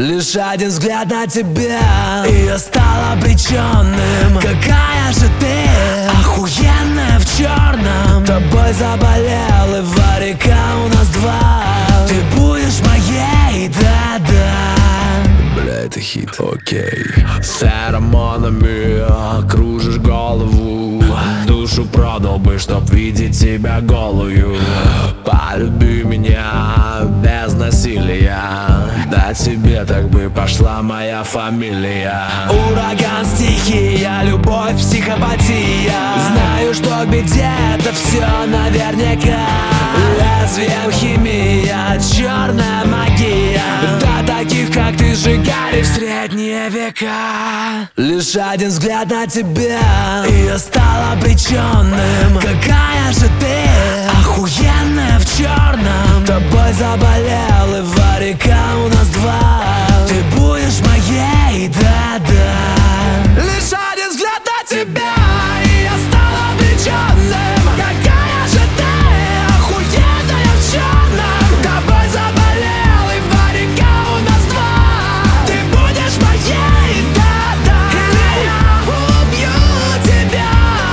Лишь один взгляд на тебя, и я стал обреченным. Какая же ты охуенная в черном. Тобой заболел, и варика у нас два. Ты будешь моей, да-да. Бля, это хит. Окей. С феромонами кружишь голову. Душу продал бы, чтоб видеть тебя голую. Полюби меня без насилия. Да тебе так бы пошла моя фамилия. Ураган, стихия, любовь, психопатия. Знаю, что где это все наверняка. Лезвием химия, черная магия. Да таких, как ты, сжигали в средние века. Лишь один взгляд на тебя, и я стал обреченным. Какая же ты охуенная в черном. Тобой заболел, и варика у нас два. Ты будешь моей, да-да. Лишь один взгляд на тебя, и я стал обреченным. Какая же ты охуенная в черном. Тобой заболел, и варика у нас два. Ты будешь моей, да-да. Или я убью тебя.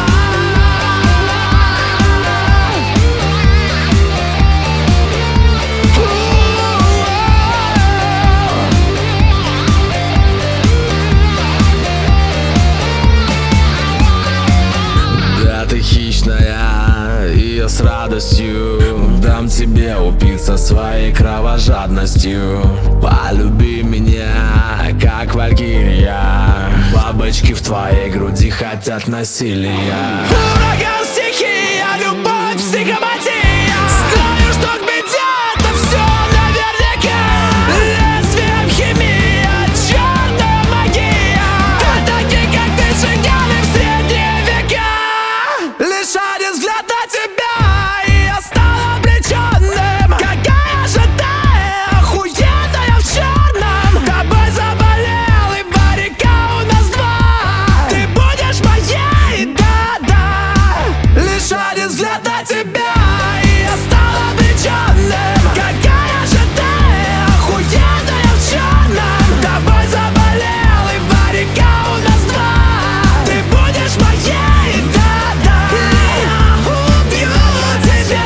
Да, ты хищная, и я с радостью дам тебе упиться своей кровожадностью. Полюби меня, как валькирия. Бабочки в твоей груди хотят насилия. Ураган, стихия, любовь, психопатия. Знаю, что к беде это все наверняка. Лезвием химия, черная магия. Да такие, как ты, сжигали в средние века. Лишь один взгляд на тебя, и я стал обреченным. Какая же ты охуенная в черном. Тобой заболел, и варика у нас два. Ты будешь моей, да-да. Лишь один взгляд на тебя, и я стал обреченным. Какая же ты охуенная в черном. Тобой заболел, и варика у нас два. Ты будешь моей, да-да. Я убью тебя.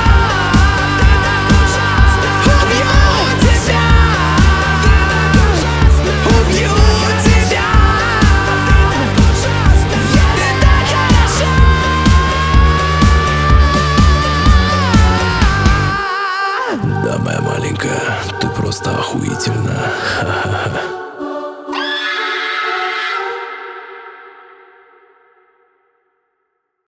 Убью тебя. Убью тебя. Ты так хороша. Да, моя маленькая, ты просто охуительна.